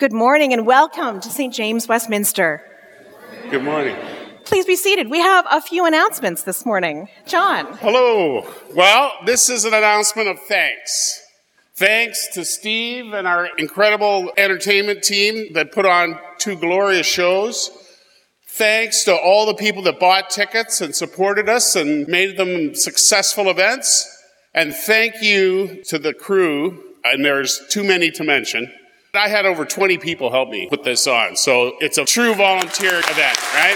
Good morning and welcome to St. James, Westminster. Good morning. Please be seated. We have a few announcements this morning. John. Hello. Well, this is an announcement of thanks. Thanks to Steve and our incredible entertainment team that put on 2 glorious shows. Thanks to all the people that bought tickets and supported us and made them successful events. And thank you to the crew, and there's too many to mention. I had over 20 people help me put this on, so it's a true volunteer event, right?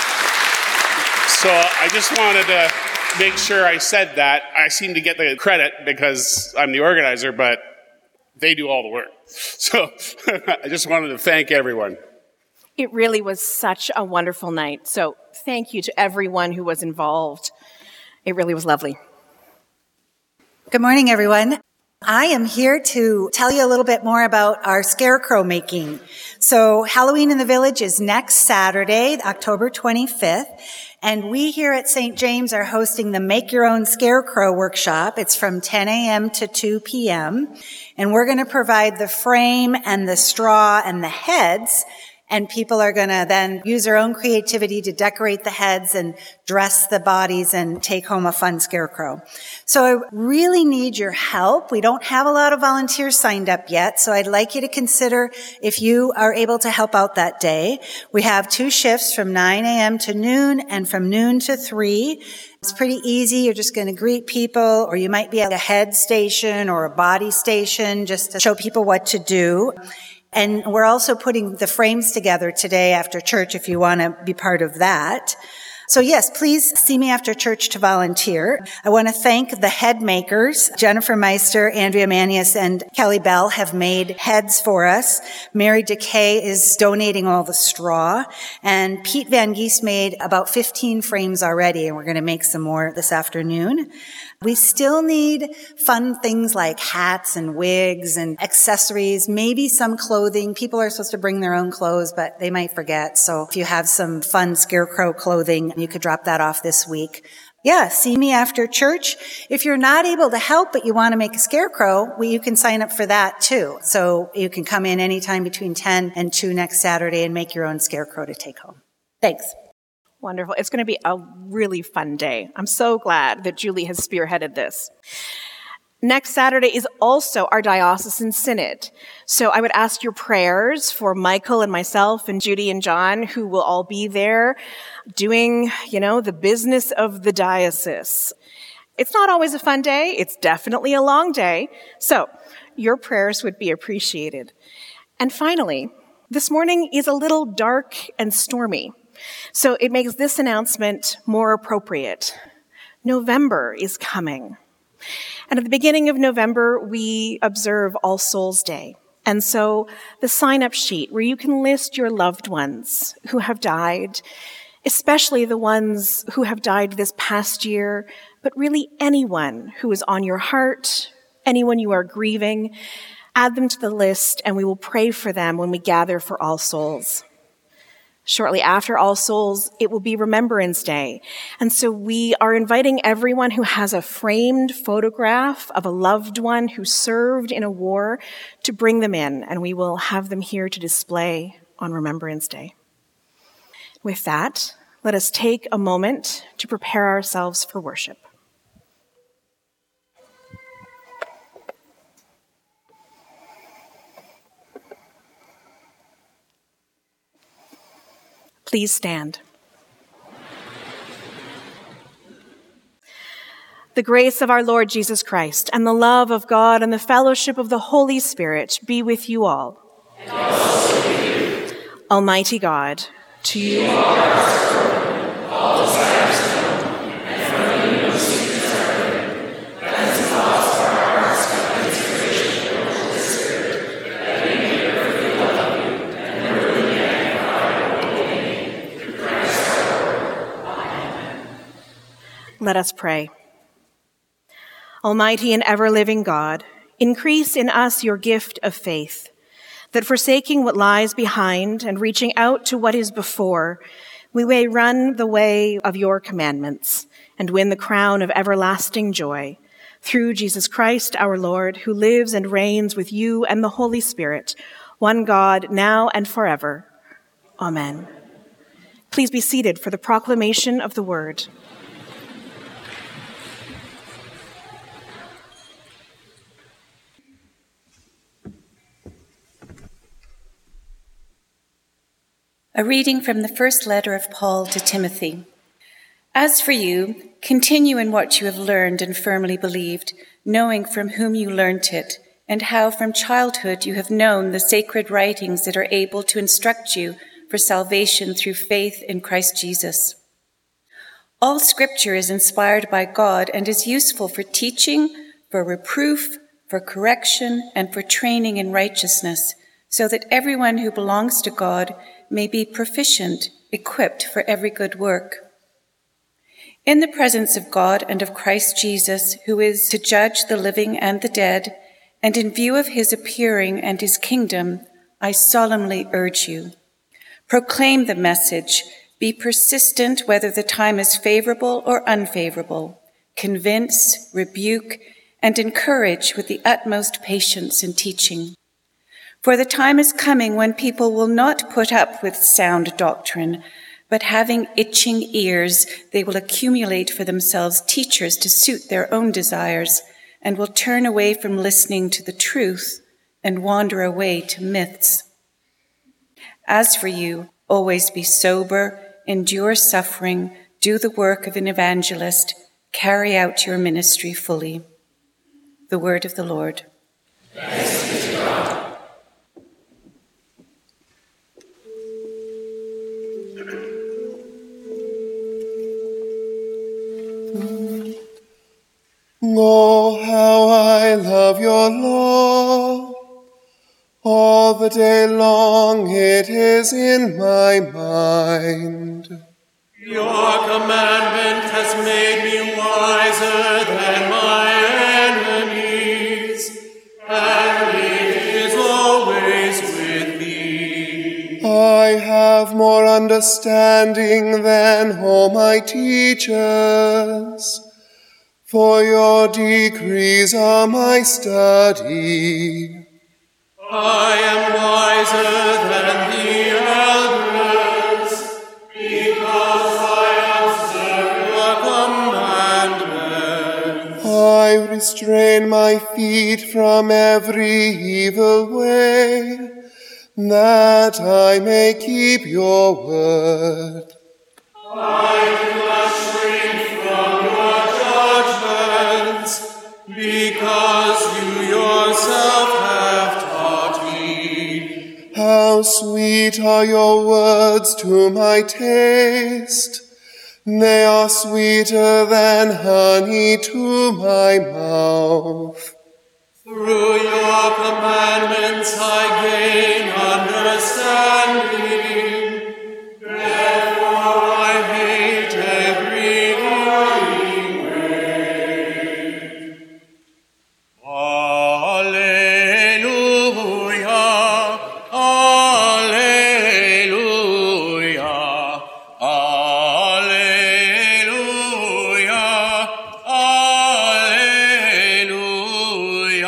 So I just wanted to make sure I said that. I seem to get the credit because I'm the organizer, but they do all the work. So I just wanted to thank everyone. It really was such a wonderful night, so thank you to everyone who was involved. It really was lovely. Good morning, everyone. I am here to tell you a little bit more about our scarecrow making. So Halloween in the Village is next Saturday, October 25th, and we here at St. James are hosting the Make Your Own Scarecrow workshop. It's from 10 a.m. to 2 p.m., and we're going to provide the frame and the straw and the heads, and people are going to then use their own creativity to decorate the heads and dress the bodies and take home a fun scarecrow. So I really need your help. We don't have a lot of volunteers signed up yet, so I'd like you to consider if you are able to help out that day. We have 2 shifts from 9 a.m. to noon and from noon to 3. It's pretty easy. You're just going to greet people, or you might be at a head station or a body station just to show people what to do. And we're also putting the frames together today after church if you want to be part of that. So yes, please see me after church to volunteer. I want to thank the head makers. Jennifer Meister, Andrea Manius, and Kelly Bell have made heads for us. Mary Decay is donating all the straw. And Pete Van Gies made about 15 frames already, and we're going to make some more this afternoon. We still need fun things like hats and wigs and accessories, maybe some clothing. People are supposed to bring their own clothes, but they might forget. So if you have some fun scarecrow clothing, you could drop that off this week. Yeah, see me after church. If you're not able to help, but you want to make a scarecrow, well, you can sign up for that too. So you can come in anytime between 10 and 2 next Saturday and make your own scarecrow to take home. Thanks. Wonderful. It's going to be a really fun day. I'm so glad that Julie has spearheaded this. Next Saturday is also our diocesan synod. So I would ask your prayers for Michael and myself and Judy and John, who will all be there doing, the business of the diocese. It's not always a fun day. It's definitely a long day. So your prayers would be appreciated. And finally, this morning is a little dark and stormy. So it makes this announcement more appropriate. November is coming. And at the beginning of November, we observe All Souls Day. And so the sign-up sheet where you can list your loved ones who have died, especially the ones who have died this past year, but really anyone who is on your heart, anyone you are grieving, add them to the list and we will pray for them when we gather for All Souls. Shortly after All Souls, it will be Remembrance Day. And so we are inviting everyone who has a framed photograph of a loved one who served in a war to bring them in, and we will have them here to display on Remembrance Day. With that, let us take a moment to prepare ourselves for worship. Please stand. The grace of our Lord Jesus Christ and the love of God and the fellowship of the Holy Spirit be with you all. And also with you. Almighty God, to you all desires known, and from you no secrets are hidden. Cleanse the thoughts of our hearts by the inspiration of the Holy Spirit, that we may perfectly love you and worthily magnify your holy name. Through Christ our Lord. Amen. Let us pray. Almighty and ever-living God, increase in us your gift of faith, that forsaking what lies behind and reaching out to what is before, we may run the way of your commandments and win the crown of everlasting joy. Through Jesus Christ our Lord, who lives and reigns with you and the Holy Spirit, one God, now and forever. Amen. Please be seated for the proclamation of the word. A reading from the first letter of Paul to Timothy. As for you, continue in what you have learned and firmly believed, knowing from whom you learnt it, and how from childhood you have known the sacred writings that are able to instruct you for salvation through faith in Christ Jesus. All Scripture is inspired by God and is useful for teaching, for reproof, for correction, and for training in righteousness, so that everyone who belongs to God may be proficient, equipped for every good work. In the presence of God and of Christ Jesus, who is to judge the living and the dead, and in view of his appearing and his kingdom, I solemnly urge you. Proclaim the message, be persistent whether the time is favorable or unfavorable, convince, rebuke, and encourage with the utmost patience and teaching. For the time is coming when people will not put up with sound doctrine, but having itching ears, they will accumulate for themselves teachers to suit their own desires, and will turn away from listening to the truth and wander away to myths. As for you, always be sober, endure suffering, do the work of an evangelist, carry out your ministry fully. The word of the Lord. Thanks be to God. Oh, how I love your law. All the day long it is in my mind. Your commandment has made me wiser than my enemies, and it is always with me. I have more understanding than all my teachers. For your decrees are my study. I am wiser than the elders, because I observe your commandments. I restrain my feet from every evil way, that I may keep your word. I do not shrink from your judgments, because you yourself have taught me. How sweet are your words to my taste. They are sweeter than honey to my mouth. Through your commandments I gain understanding. Therefore I hate every lying way. Alleluia, alleluia, alleluia, alleluia.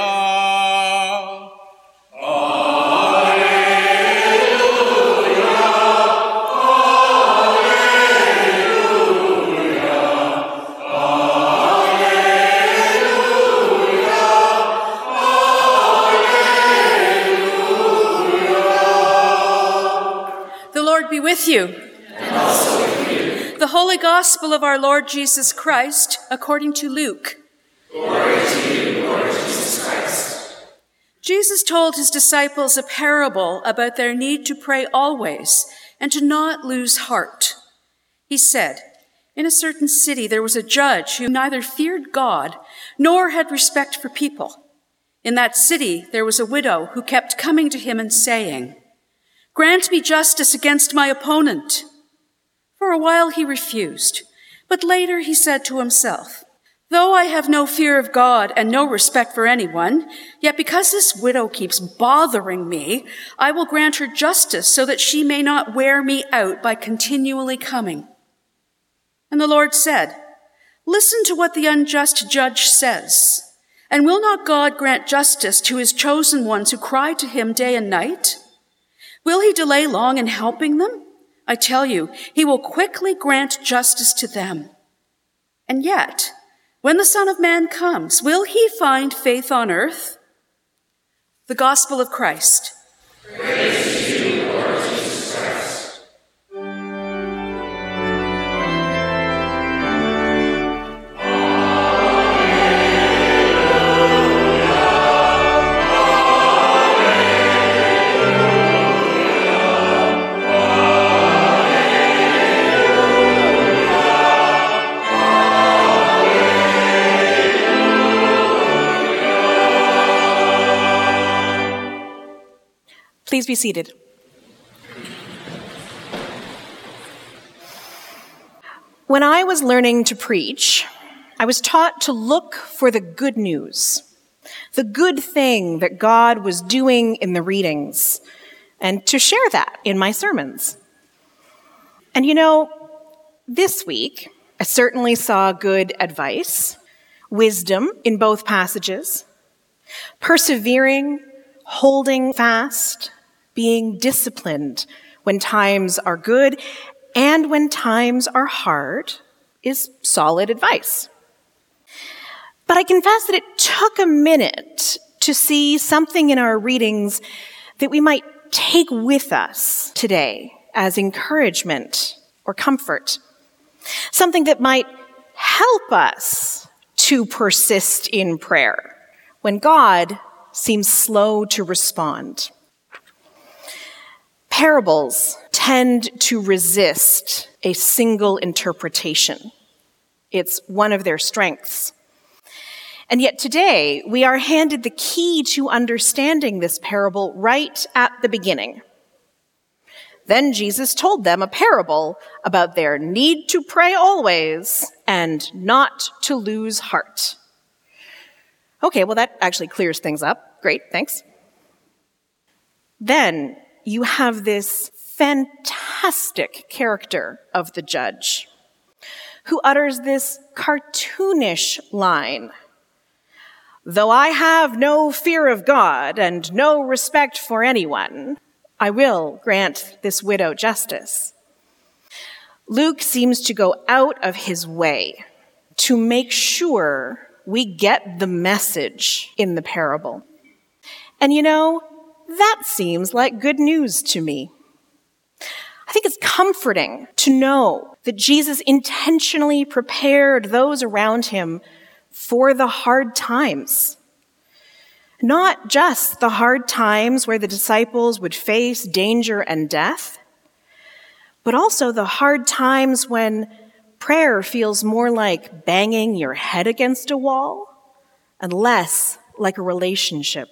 The Lord be with you. And also with you. The Holy Gospel of our Lord Jesus Christ, according to Luke. Glory to you, Lord Jesus Christ. Jesus told his disciples a parable about their need to pray always and to not lose heart. He said, in a certain city there was a judge who neither feared God nor had respect for people. In that city there was a widow who kept coming to him and saying, "Grant me justice against my opponent." For a while he refused, but later he said to himself, "Though I have no fear of God and no respect for anyone, yet because this widow keeps bothering me, I will grant her justice so that she may not wear me out by continually coming." And the Lord said, "Listen to what the unjust judge says. And will not God grant justice to his chosen ones who cry to him day and night? Will he delay long in helping them? I tell you, he will quickly grant justice to them. And yet, when the Son of Man comes, will he find faith on earth? The Gospel of Christ. Praise to you, Lord Jesus Christ. Please be seated. When I was learning to preach, I was taught to look for the good news, the good thing that God was doing in the readings, and to share that in my sermons. And you know, this week, I certainly saw good advice, wisdom in both passages, persevering, holding fast, being disciplined when times are good and when times are hard is solid advice. But I confess that it took a minute to see something in our readings that we might take with us today as encouragement or comfort. Something that might help us to persist in prayer when God seems slow to respond. Parables tend to resist a single interpretation. It's one of their strengths. And yet today, we are handed the key to understanding this parable right at the beginning. Then Jesus told them a parable about their need to pray always and not to lose heart. Okay, well, that actually clears things up. Great, thanks. Then you have this fantastic character of the judge who utters this cartoonish line. Though I have no fear of God and no respect for anyone, I will grant this widow justice. Luke seems to go out of his way to make sure we get the message in the parable. And you know, that seems like good news to me. I think it's comforting to know that Jesus intentionally prepared those around him for the hard times. Not just the hard times where the disciples would face danger and death, but also the hard times when prayer feels more like banging your head against a wall and less like a relationship.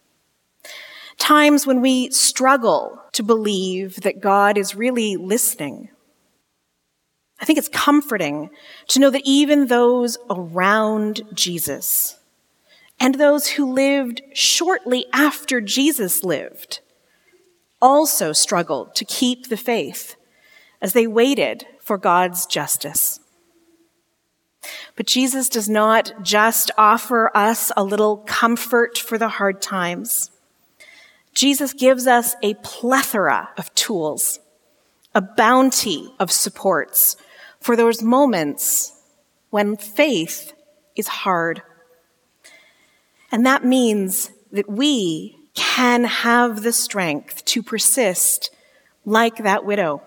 Times when we struggle to believe that God is really listening. I think it's comforting to know that even those around Jesus and those who lived shortly after Jesus lived also struggled to keep the faith as they waited for God's justice. But Jesus does not just offer us a little comfort for the hard times. Jesus gives us a plethora of tools, a bounty of supports for those moments when faith is hard. And that means that we can have the strength to persist like that widow.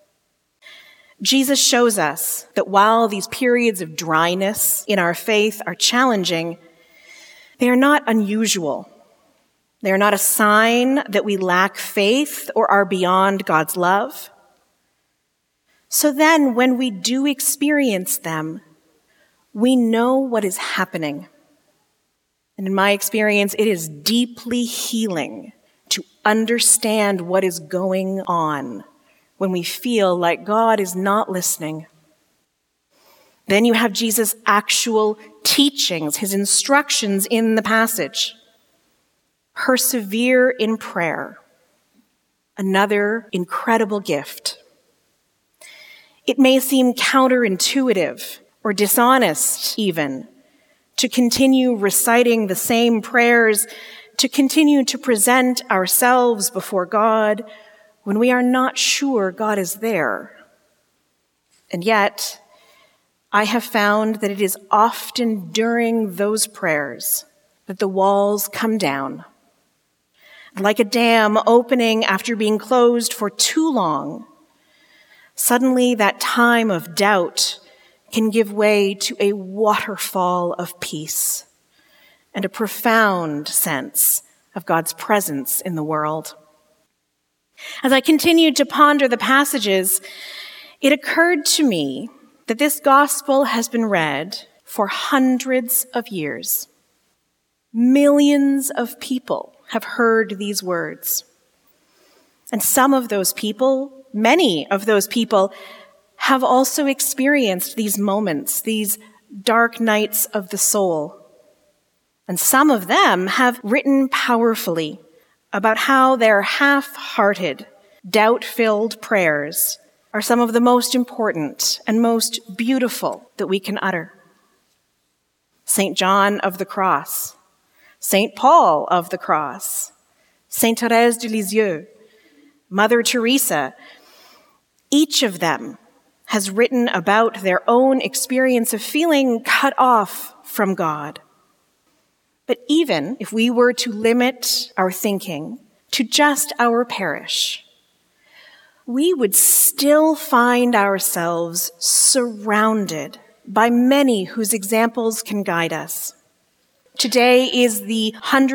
Jesus shows us that while these periods of dryness in our faith are challenging, they are not unusual. They are not a sign that we lack faith or are beyond God's love. So then, when we do experience them, we know what is happening. And in my experience, it is deeply healing to understand what is going on when we feel like God is not listening. Then you have Jesus' actual teachings, his instructions in the passage. Persevere in prayer. Another incredible gift. It may seem counterintuitive or dishonest even to continue reciting the same prayers to continue to present ourselves before God when we are not sure God is there. And yet, I have found that it is often during those prayers that the walls come down. Like a dam opening after being closed for too long, suddenly that time of doubt can give way to a waterfall of peace and a profound sense of God's presence in the world. As I continued to ponder the passages, it occurred to me that this gospel has been read for hundreds of years. Millions of people have heard these words. And some of those people, many of those people, have also experienced these moments, these dark nights of the soul. And some of them have written powerfully about how their half-hearted, doubt-filled prayers are some of the most important and most beautiful that we can utter. St. John of the Cross, St. Paul of the Cross, St. Thérèse de Lisieux, Mother Teresa, each of them has written about their own experience of feeling cut off from God. But even if we were to limit our thinking to just our parish, we would still find ourselves surrounded by many whose examples can guide us. Today is the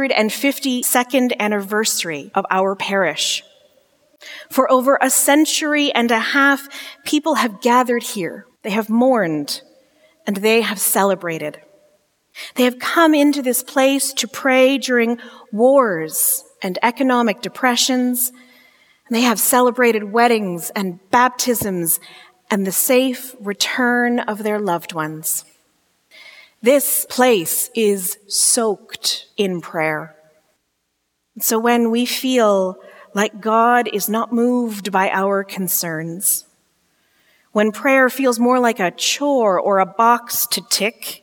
152nd anniversary of our parish. For over a century and a half, people have gathered here. They have mourned and they have celebrated. They have come into this place to pray during wars and economic depressions. And they have celebrated weddings and baptisms and the safe return of their loved ones. This place is soaked in prayer. So when we feel like God is not moved by our concerns, when prayer feels more like a chore or a box to tick,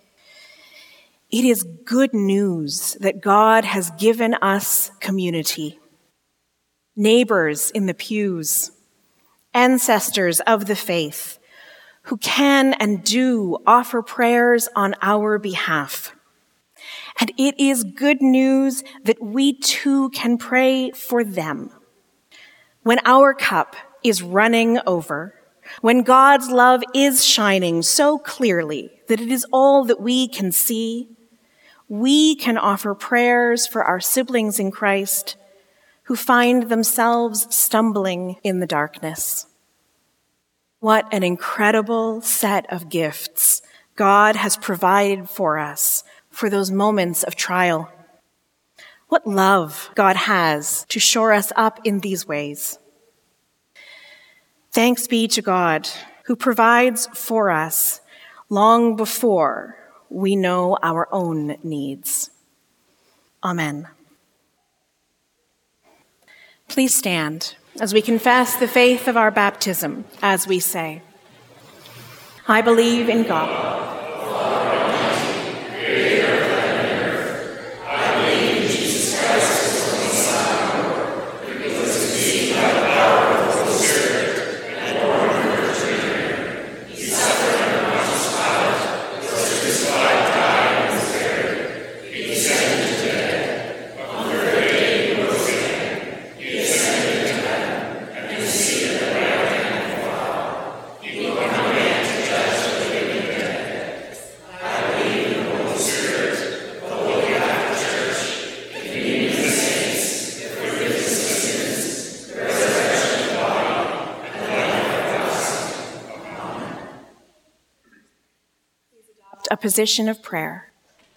it is good news that God has given us community. Neighbors in the pews, ancestors of the faith, who can and do offer prayers on our behalf. And it is good news that we too can pray for them. When our cup is running over, when God's love is shining so clearly that it is all that we can see, we can offer prayers for our siblings in Christ who find themselves stumbling in the darkness. What an incredible set of gifts God has provided for us for those moments of trial. What love God has to shore us up in these ways. Thanks be to God who provides for us long before we know our own needs. Amen. Please stand as we confess the faith of our baptism as we say, I believe in God. A position of prayer.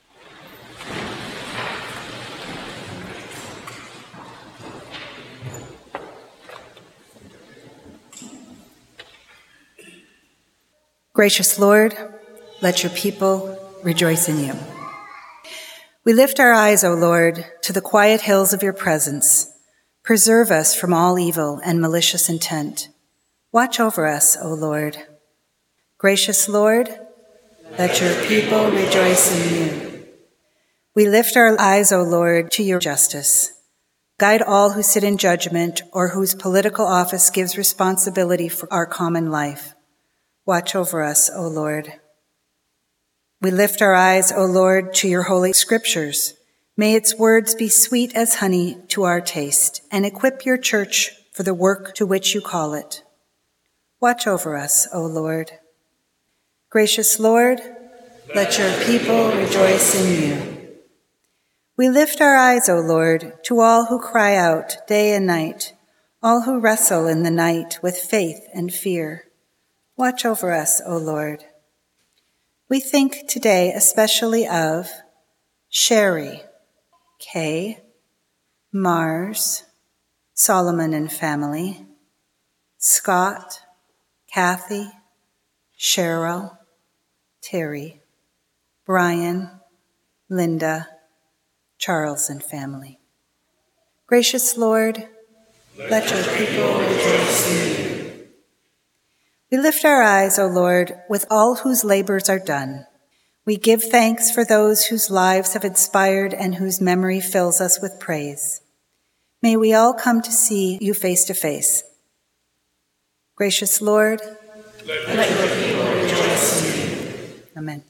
Gracious Lord, let your people rejoice in you. We lift our eyes, O Lord, to the quiet hills of your presence. Preserve us from all evil and malicious intent. Watch over us, O Lord. Gracious Lord, let your people rejoice in you. We lift our eyes, O Lord, to your justice. Guide all who sit in judgment or whose political office gives responsibility for our common life. Watch over us, O Lord. We lift our eyes, O Lord, to your holy scriptures. May its words be sweet as honey to our taste, and equip your church for the work to which you call it. Watch over us, O Lord. Gracious Lord, let your people rejoice in you. We lift our eyes, O Lord, to all who cry out day and night, all who wrestle in the night with faith and fear. Watch over us, O Lord. We think today especially of Sherry, Kay, Mars, Solomon and family, Scott, Kathy, Cheryl, Terry, Brian, Linda, Charles and family. Gracious Lord, let your people rejoice in you. We lift our eyes, O Lord, with all whose labors are done. We give thanks for those whose lives have inspired and whose memory fills us with praise. May we all come to see you face to face. Gracious Lord, let your people rejoice in you. Amen.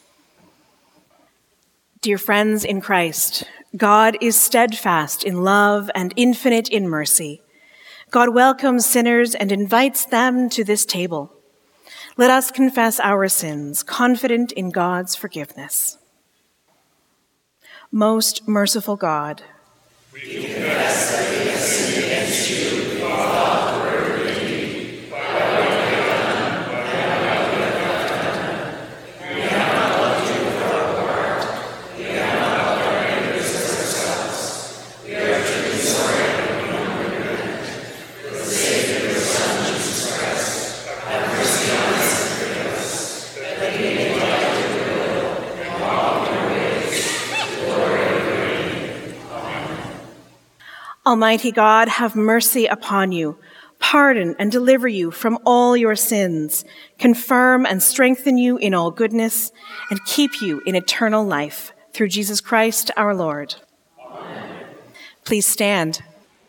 Dear friends in Christ, God is steadfast in love and infinite in mercy. God welcomes sinners and invites them to this table. Let us confess our sins, confident in God's forgiveness. Most merciful God, we confess that we have sinned against you in thought, word, and deed, by what we have done, by what we have not done. We have not loved you with our heart. We have not loved our neighbors as ourselves. We are truly sorry and we humbly repent. For the sake of your Son, Jesus Christ, have mercy on us and forgive us, that we may delight in your will and walk in your ways. Glory and reign. Amen. Almighty God, have mercy upon you, pardon and deliver you from all your sins, confirm and strengthen you in all goodness, and keep you in eternal life, through Jesus Christ our Lord. Amen. Please stand.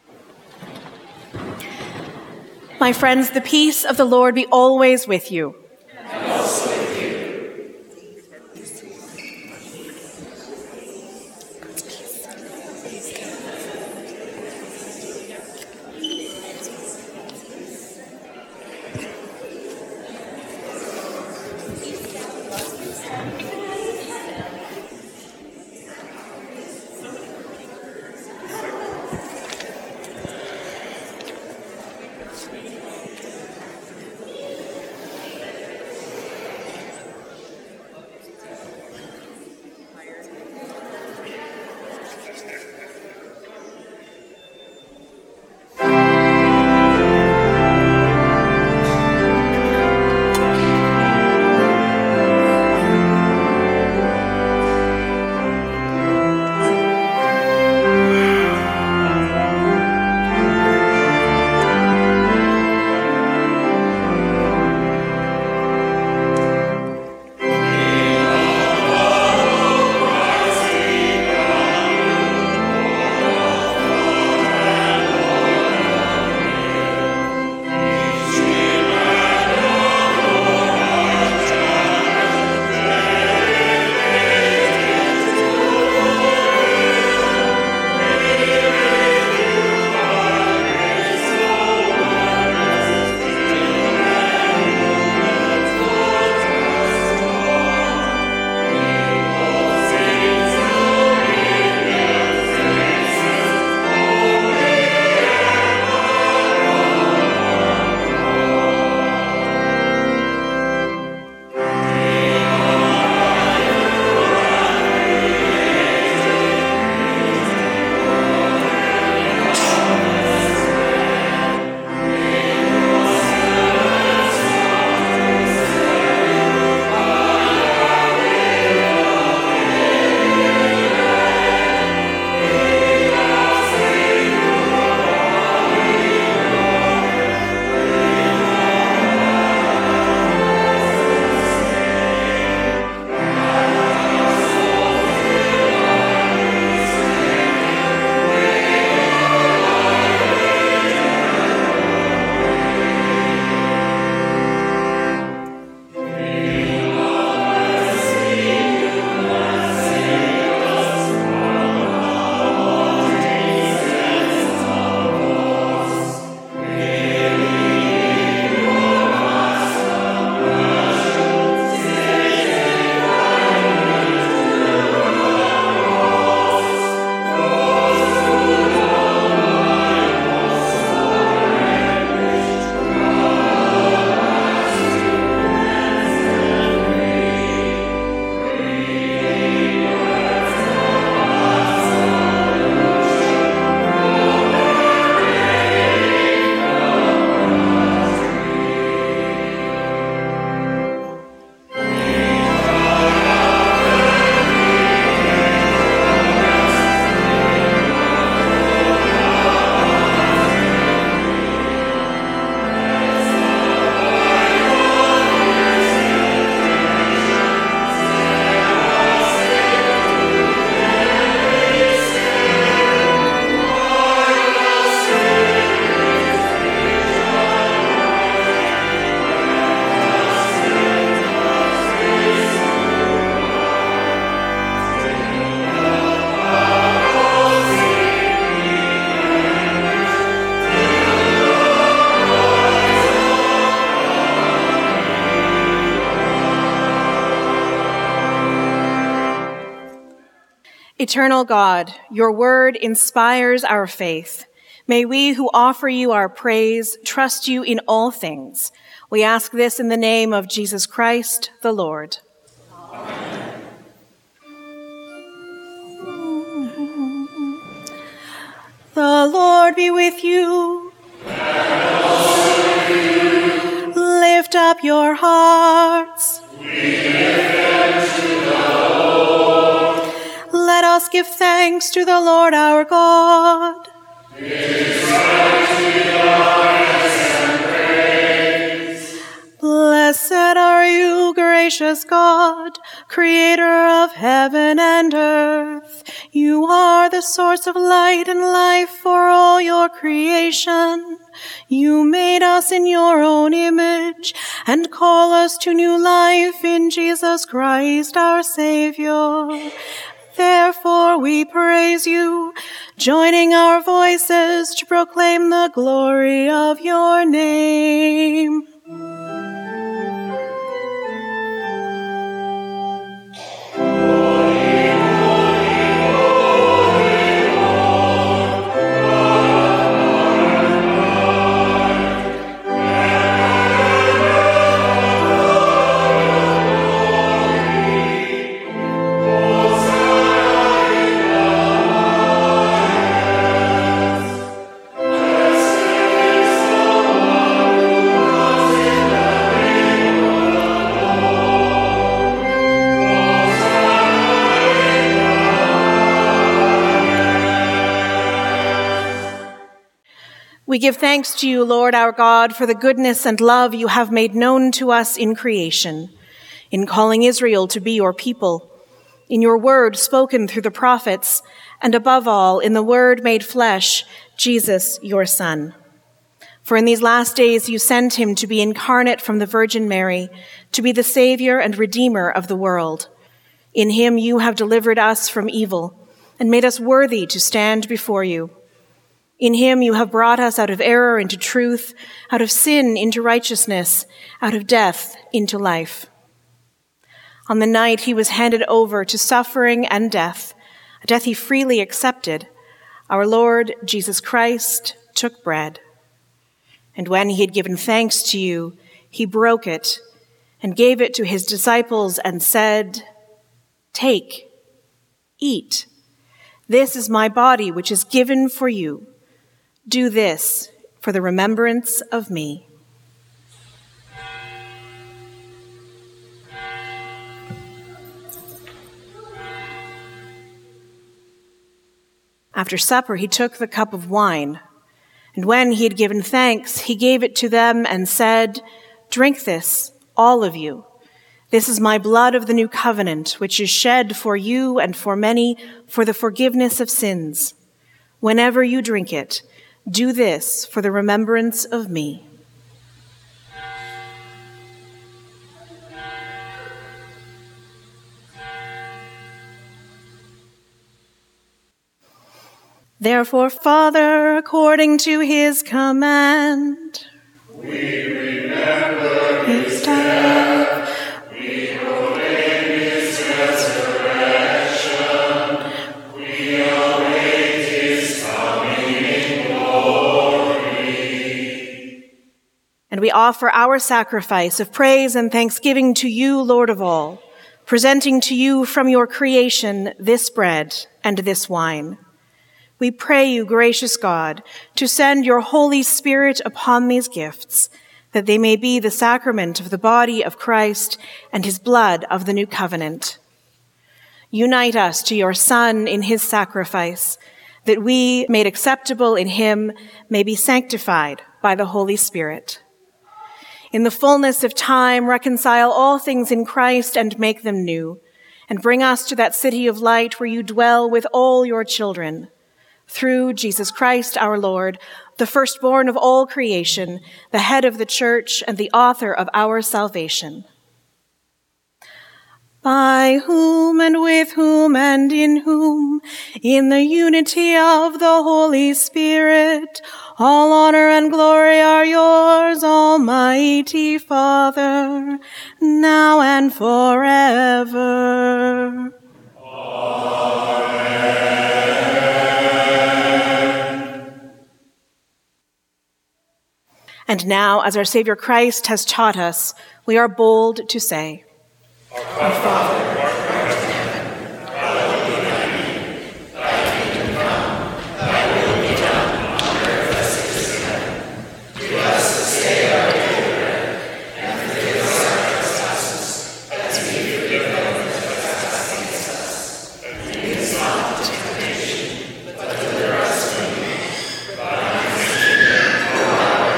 My friends, the peace of the Lord be always with you. And also with you. Eternal God, your word inspires our faith. May we who offer you our praise trust you in all things. We ask this in the name of Jesus Christ, the Lord. Amen. The Lord be with you. And also with you. Lift up your hearts. We lift them to the Lord. Let us give thanks to the Lord our God. It is right to give thanks and praise. Blessed are you, gracious God, creator of heaven and earth. You are the source of light and life for all your creation. You made us in your own image and call us to new life in Jesus Christ, our Savior. Therefore we praise you, joining our voices to proclaim the glory of your name. We give thanks to you, Lord our God, for the goodness and love you have made known to us in creation, in calling Israel to be your people, in your word spoken through the prophets, and above all, in the word made flesh, Jesus, your Son. For in these last days you sent him to be incarnate from the Virgin Mary, to be the Savior and Redeemer of the world. In him you have delivered us from evil and made us worthy to stand before you. In him you have brought us out of error into truth, out of sin into righteousness, out of death into life. On the night he was handed over to suffering and death, a death he freely accepted, our Lord Jesus Christ took bread. And when he had given thanks to you, he broke it and gave it to his disciples and said, "Take, eat. This is my body, which is given for you. Do this for the remembrance of me." After supper, he took the cup of wine, and when he had given thanks, he gave it to them and said, "Drink this, all of you. This is my blood of the new covenant, which is shed for you and for many for the forgiveness of sins. Whenever you drink it, do this for the remembrance of me." Therefore, Father, according to his command, we remember his death, we proclaim his resurrection, we await his coming in glory. And we offer our sacrifice of praise and thanksgiving to you, Lord of all, presenting to you from your creation this bread and this wine. We pray you, gracious God, to send your Holy Spirit upon these gifts, that they may be the sacrament of the body of Christ and his blood of the new covenant. Unite us to your Son in his sacrifice, that we, made acceptable in him, may be sanctified by the Holy Spirit. In the fullness of time, reconcile all things in Christ and make them new, and bring us to that city of light where you dwell with all your children. Through Jesus Christ our Lord, the firstborn of all creation, the head of the church and the author of our salvation. By whom and with whom and in whom, in the unity of the Holy Spirit, all honor and glory are yours, Almighty Father, now and forever. And now, as our Savior Christ has taught us, we are bold to say, Our Father, who art in heaven, hallowed be thy name. Thy kingdom come, thy will be done on earth as it is in heaven. Give us this day our daily bread, and forgive us our trespasses, as we forgive those who trespass against us. And lead us not into temptation, but deliver us from evil. For thine is the kingdom, power,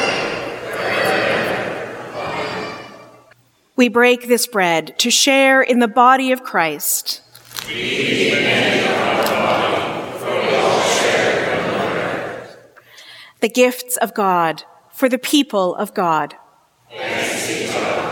we break this bread to share in the body of Christ. We eat the many of our body, for we all share in one bread. The gifts of God for the people of God. Thanks be to God.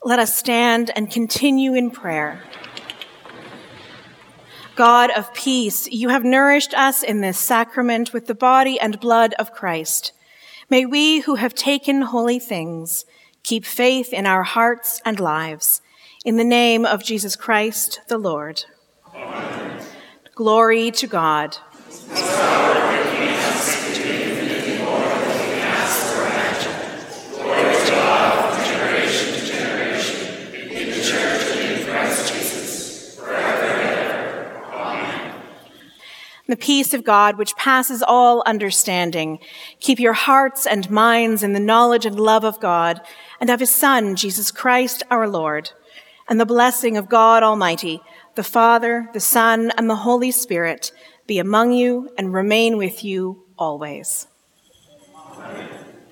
let us stand and continue in prayer. God of peace, you have nourished us in this sacrament with the body and blood of Christ. May we who have taken holy things keep faith in our hearts and lives. In the name of Jesus Christ, the Lord. Amen. Glory to God. The peace of God, which passes all understanding, keep your hearts and minds in the knowledge and love of God and of his Son, Jesus Christ, our Lord. And the blessing of God Almighty, the Father, the Son, and the Holy Spirit be among you and remain with you always. Amen.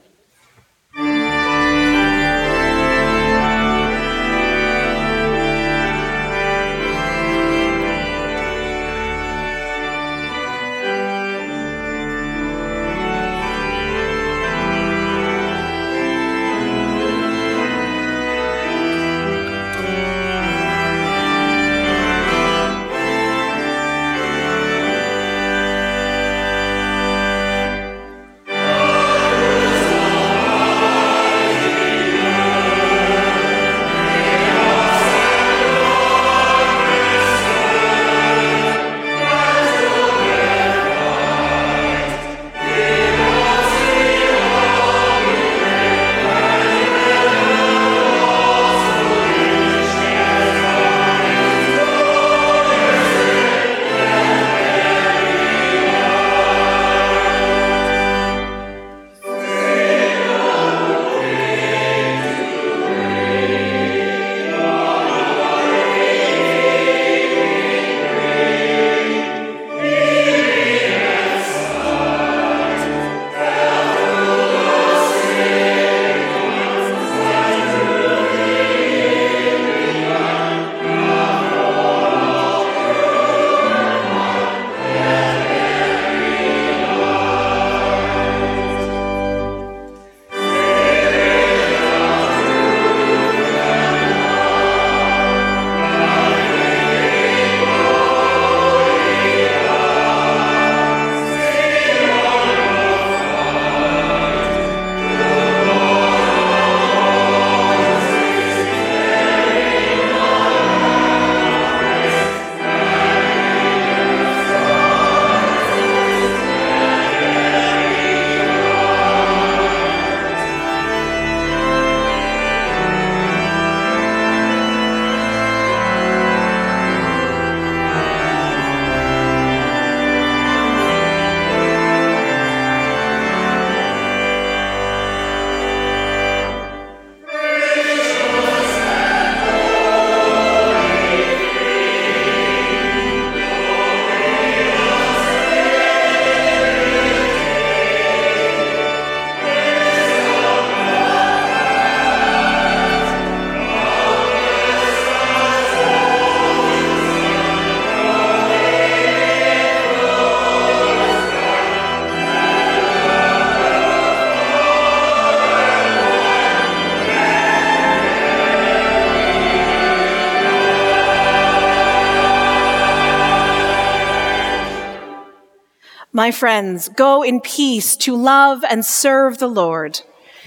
My friends, go in peace to love and serve the Lord.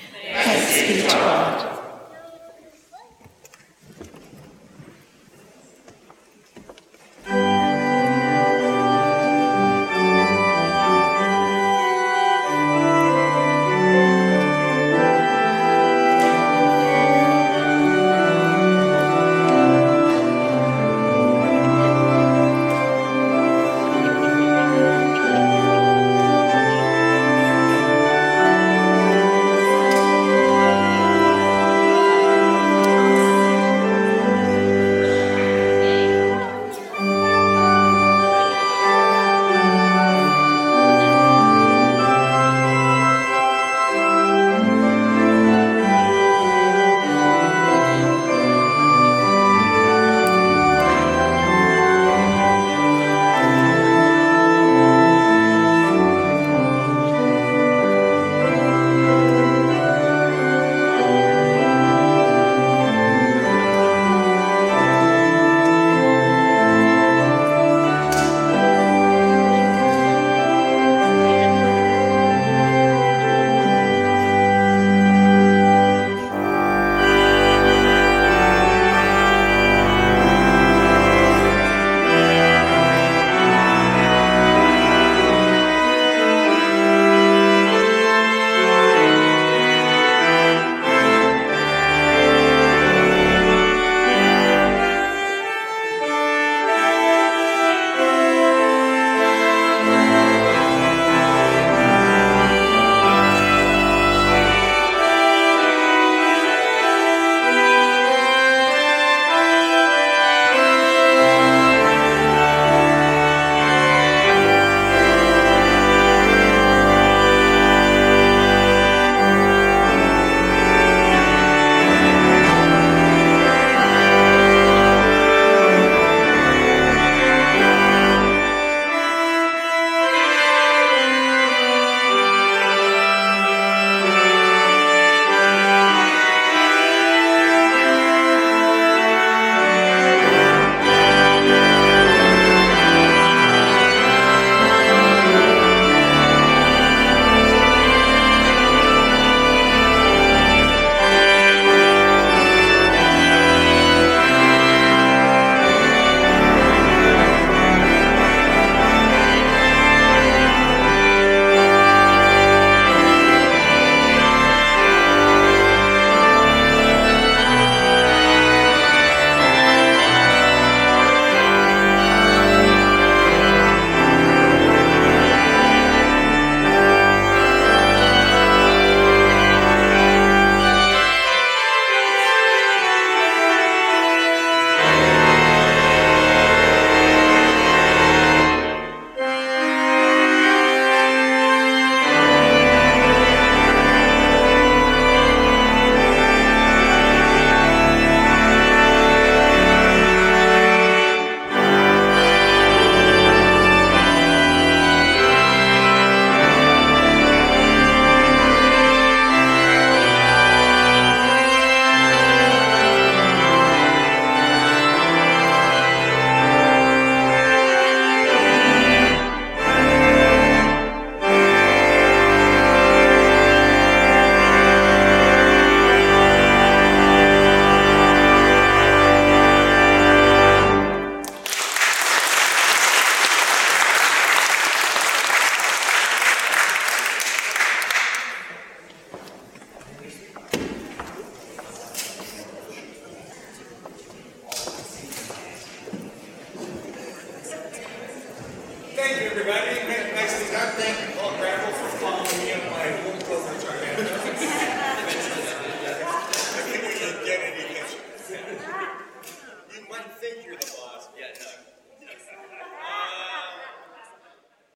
Thanks be to God. Thank you, everybody. Nicely done. Thank you, Paul Gravel, for following me on my home program.